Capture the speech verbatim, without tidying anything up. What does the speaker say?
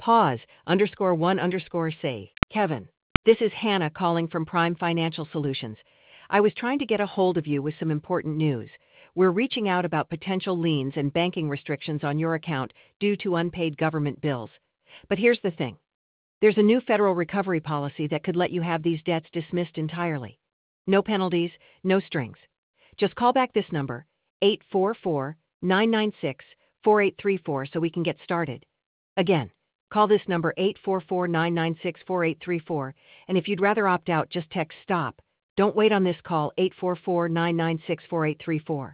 Pause, underscore one underscore say. Kevin, this is Hannah calling from Prime Financial Solutions. I was trying to get a hold of you with some important news. We're reaching out about potential liens and banking restrictions on your account due to unpaid government bills. But here's the thing. There's a new federal recovery policy that could let you have these debts dismissed entirely. No penalties, no strings. Just call back this number, eight four four, nine nine six, four eight three four, so we can get started. Again, call this number eight four four, nine nine six, four eight three four, and if you'd rather opt out, just text STOP. Don't wait on this call, eight four four, nine nine six, four eight three four.